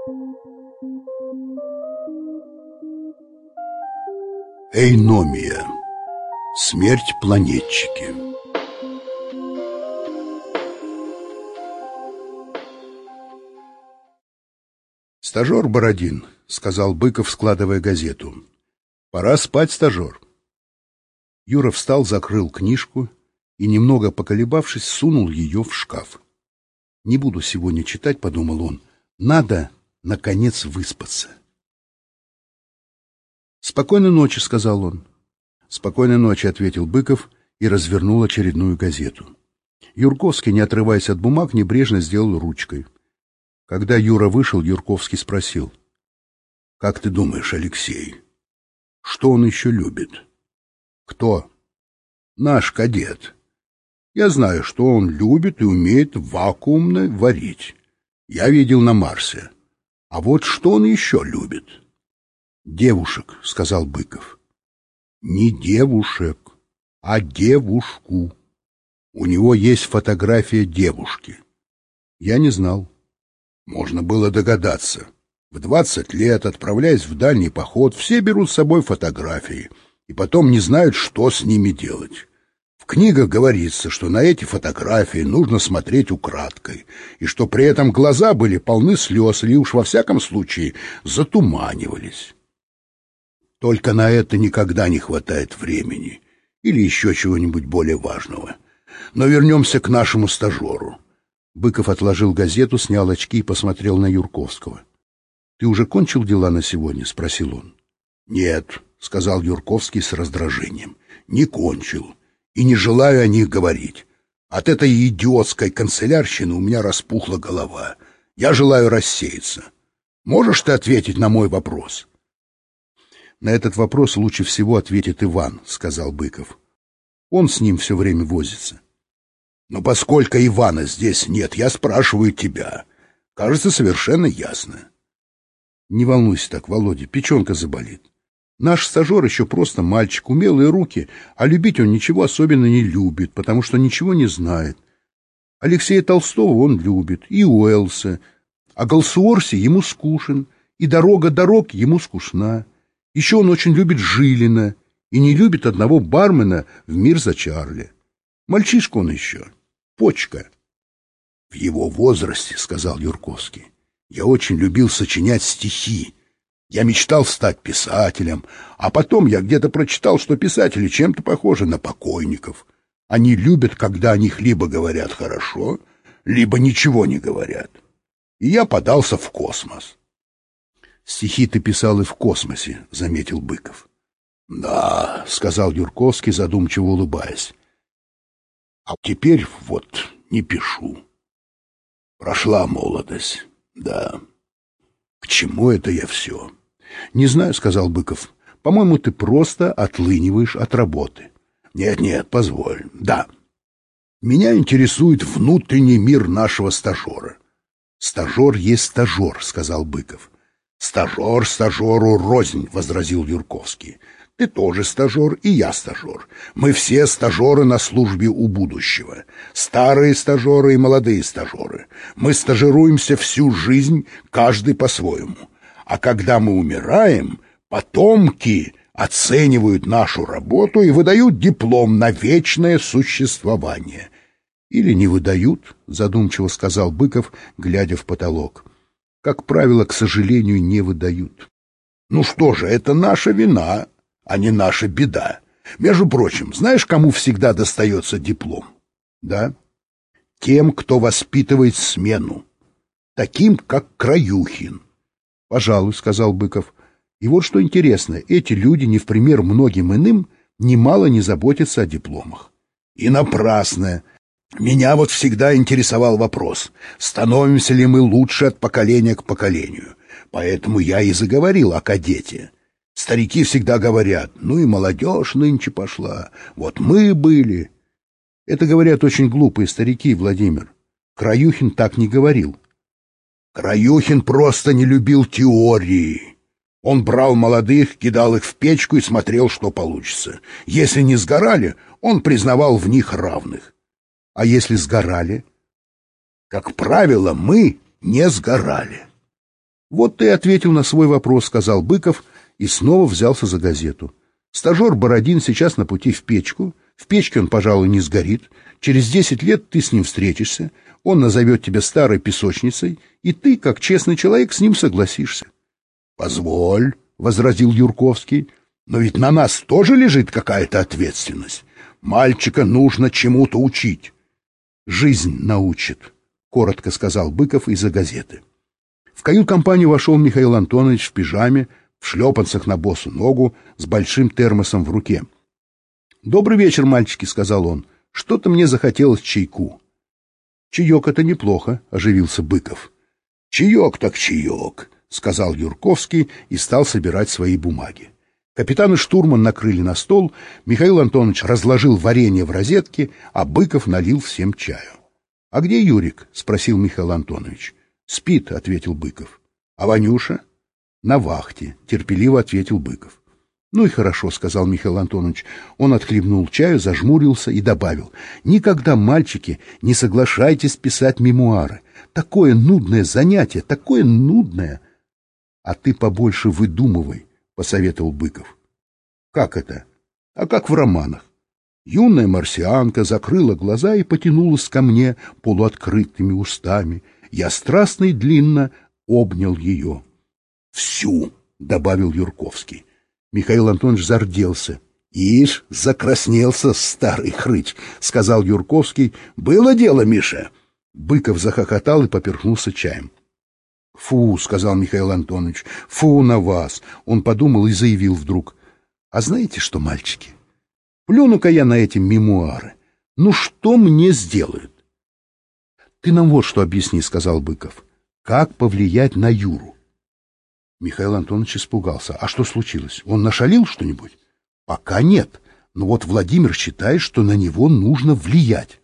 Эйномия. Смерть планетчики. «Стажер Бородин», — сказал Быков, складывая газету. «Пора спать, стажер». Юра встал, закрыл книжку и, немного поколебавшись, сунул ее в шкаф. «Не буду сегодня читать», — подумал он. «Надо, наконец, выспаться». «Спокойной ночи», — сказал он. «Спокойной ночи», — ответил Быков и развернул очередную газету. Юрковский, не отрываясь от бумаг, небрежно сделал ручкой. Когда Юра вышел, Юрковский спросил: «Как ты думаешь, Алексей, что он еще любит?» «Кто?» «Наш кадет. Я знаю, что он любит и умеет вакуумно варить. Я видел на Марсе. А вот что он еще любит?» «Девушек», — сказал Быков. «Не девушек, а девушку. У него есть фотография девушки». «Я не знал». Можно было догадаться. В 20 лет, отправляясь в дальний поход, все берут с собой фотографии и потом не знают, что с ними делать. В книгах говорится, что на эти фотографии нужно смотреть украдкой, и что при этом глаза были полны слез или уж во всяком случае затуманивались. Только на это никогда не хватает времени или еще чего-нибудь более важного. Но вернемся к нашему стажеру. Быков отложил газету, снял очки и посмотрел на Юрковского. «Ты уже кончил дела на сегодня?» — спросил он. «Нет», — сказал Юрковский с раздражением, — «не кончил и не желаю о них говорить. От этой идиотской канцелярщины у меня распухла голова. Я желаю рассеяться. Можешь ты ответить на мой вопрос?» «На этот вопрос лучше всего ответит Иван», — сказал Быков. «Он с ним все время возится». «Но поскольку Ивана здесь нет, я спрашиваю тебя. Кажется, совершенно ясно». «Не волнуйся так, Володя, печенка заболит. Наш стажер еще просто мальчик, умелые руки, а любить он ничего особенно не любит, потому что ничего не знает. Алексея Толстого он любит, и Уэллса, а Голсуорси ему скучен, и «Дорога дорог» ему скучна. Еще он очень любит Жилина и не любит одного бармена в «Мир за Чарли». Мальчишка он еще. Почка. «В его возрасте, — сказал Юрковский, — я очень любил сочинять стихи. Я мечтал стать писателем, а потом я где-то прочитал, что писатели чем-то похожи на покойников. Они любят, когда о них либо говорят хорошо, либо ничего не говорят. И я подался в космос». «Стихи ты писал и в космосе», — заметил Быков. «Да, — сказал Юрковский, задумчиво улыбаясь. А теперь вот не пишу. Прошла молодость, да. К чему это я все?» «Не знаю, — сказал Быков. — По-моему, ты просто отлыниваешь от работы». «Нет, позволь. Да. Меня интересует внутренний мир нашего стажера». «Стажер есть стажер, — сказал Быков». «Стажер стажеру рознь, — возразил Юрковский. Ты тоже стажер, и я стажер. Мы все стажеры на службе у будущего. Старые стажеры и молодые стажеры. Мы стажируемся всю жизнь, каждый по-своему. А когда мы умираем, потомки оценивают нашу работу и выдают диплом на вечное существование». «Или не выдают», — задумчиво сказал Быков, глядя в потолок. «Как правило, к сожалению, не выдают». «Ну что же, это наша вина, а не наша беда. Между прочим, знаешь, кому всегда достается диплом?» «Да?» «Тем, кто воспитывает смену. Таким, как Краюхин». «Пожалуй, — сказал Быков. — И вот что интересно, эти люди, не в пример многим иным, немало не заботятся о дипломах». «И напрасно. Меня вот всегда интересовал вопрос, становимся ли мы лучше от поколения к поколению. Поэтому я и заговорил о кадете. Старики всегда говорят: ну и молодежь нынче пошла, вот мы были». «Это говорят очень глупые старики, Владимир. Краюхин так не говорил». «Краюхин просто не любил теории. Он брал молодых, кидал их в печку и смотрел, что получится. Если не сгорали, он признавал в них равных». «А если сгорали?» «Как правило, мы не сгорали». Вот ты ответил на свой вопрос, сказал Быков и снова взялся за газету. Стажер Бородин сейчас на пути в печку. В печке он, пожалуй, не сгорит. Через 10 лет ты с ним встретишься. Он назовет тебя старой песочницей, и ты, как честный человек, с ним согласишься. — Позволь, — возразил Юрковский, — но ведь на нас тоже лежит какая-то ответственность. Мальчика нужно чему-то учить. — Жизнь научит, — коротко сказал Быков из-за газеты. В кают-компанию вошел Михаил Антонович в пижаме, в шлепанцах на босу ногу, с большим термосом в руке. — Добрый вечер, мальчики, — сказал он. — Что-то мне захотелось чайку. — Чаек — это неплохо, — оживился Быков. — Чаек так чаек, — сказал Юрковский и стал собирать свои бумаги. Капитан и штурман накрыли на стол, Михаил Антонович разложил варенье в розетке, а Быков налил всем чаю. — А где Юрик? — спросил Михаил Антонович. — Спит, — ответил Быков. — А Ванюша? — На вахте, — терпеливо ответил Быков. — Ну и хорошо, — сказал Михаил Антонович. Он отхлебнул чаю, зажмурился и добавил. — Никогда, мальчики, не соглашайтесь писать мемуары. Такое нудное занятие, такое нудное. — А ты побольше выдумывай, — посоветовал Быков. — Как это? А как в романах. Юная марсианка закрыла глаза и потянулась ко мне полуоткрытыми устами. Я страстно и длинно обнял ее. — Всю, — добавил Юрковский. Михаил Антонович зарделся. — Ишь, закраснелся старый хрыч, — сказал Юрковский. — Было дело, Миша. Быков захохотал и поперхнулся чаем. — Фу, — сказал Михаил Антонович, — фу на вас. Он подумал и заявил вдруг. — А знаете что, мальчики? Плюну-ка я на эти мемуары. Ну что мне сделают? — Ты нам вот что объясни, — сказал Быков. — Как повлиять на Юру? Михаил Антонович испугался. А что случилось? Он нашалил что-нибудь? Пока нет. Но вот Владимир считает, что на него нужно влиять.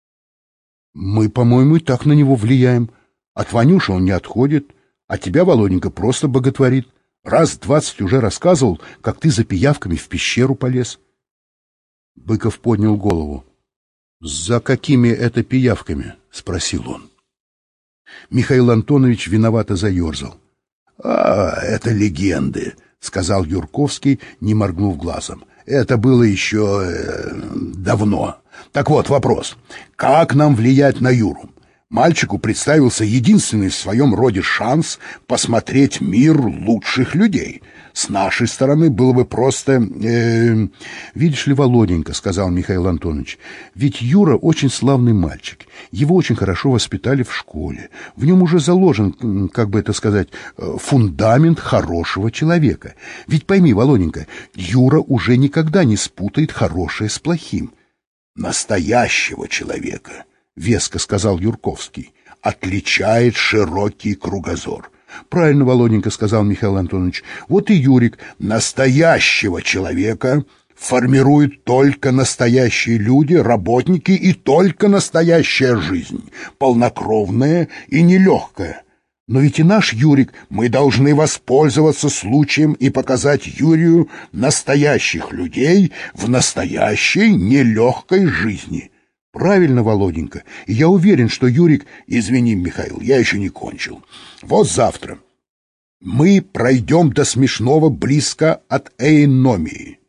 Мы, по-моему, и так на него влияем. От Ванюши он не отходит, а тебя, Володенька, просто боготворит. Раз 20 уже рассказывал, как ты за пиявками в пещеру полез. Быков поднял голову. — За какими это пиявками? — спросил он. Михаил Антонович виновато заерзал. — А, это легенды, — сказал Юрковский, не моргнув глазом. — Это было еще давно. Так вот вопрос. Как нам влиять на Юру? Мальчику представился единственный в своем роде шанс посмотреть мир лучших людей. С нашей стороны было бы просто... Видишь ли, Володенька, — сказал Михаил Антонович, — ведь Юра очень славный мальчик. Его очень хорошо воспитали в школе. В нем уже заложен, как бы это сказать, фундамент хорошего человека. Ведь пойми, Володенька, Юра уже никогда не спутает хорошее с плохим. Настоящего человека, — веско сказал Юрковский, — отличает широкий кругозор. — Правильно, Володенька, — сказал Михаил Антонович. — Вот и Юрик настоящего человека формируют только настоящие люди, работники и только настоящая жизнь, полнокровная и нелегкая. Но ведь и наш Юрик, мы должны воспользоваться случаем и показать Юрию настоящих людей в настоящей нелегкой жизни. Правильно, Володенька, и я уверен, что Юрик... Извини, Михаил, я еще не кончил. Вот завтра мы пройдем до смешного близко от эйномии.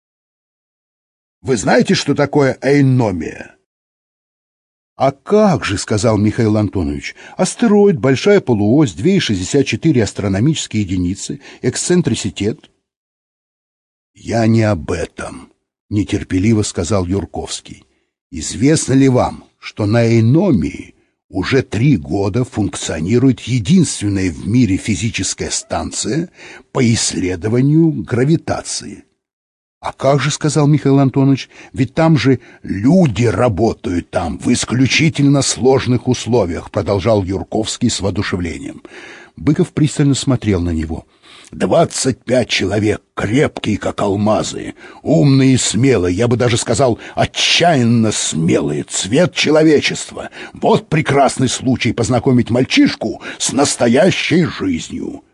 Вы знаете, что такое эйномия? — А как же, — сказал Михаил Антонович, — астероид, большая полуось, 2,64 астрономические единицы, эксцентриситет. — Я не об этом, — нетерпеливо сказал Юрковский. Известно ли вам, что на эйномии уже 3 года функционирует единственная в мире физическая станция по исследованию гравитации? — А как же, — сказал Михаил Антонович, — ведь там же люди работают там в исключительно сложных условиях, — продолжал Юрковский с воодушевлением. Быков пристально смотрел на него. 25 человек, крепкие, как алмазы, умные и смелые, я бы даже сказал, отчаянно смелые, цвет человечества. Вот прекрасный случай познакомить мальчишку с настоящей жизнью.